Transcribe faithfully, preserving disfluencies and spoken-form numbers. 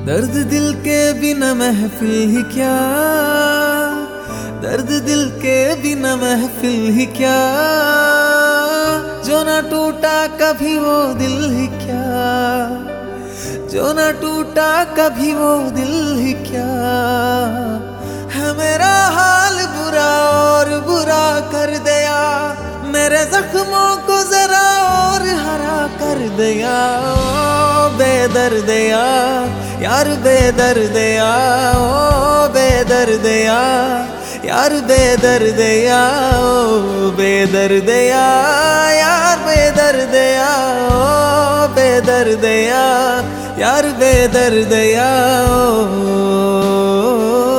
दर्द दिल के बिना महफिल ही क्या, दर्द दिल के बिना महफिल ही क्या, जो ना टूटा कभी वो दिल ही क्या, जो ना टूटा कभी वो दिल ही क्या। है मेरा हाल बुरा और बुरा कर दिया, मेरे जख्मों को जरा और हरा कर दिया। ओ बेदर्दिया यार बेदर्दिया, ओ बेदर्दिया यार बेदर्दिया, ओ बेदर्दिया यार बेदर्दिया, ओ बेदर्दिया यार बेदर्दिया, ओ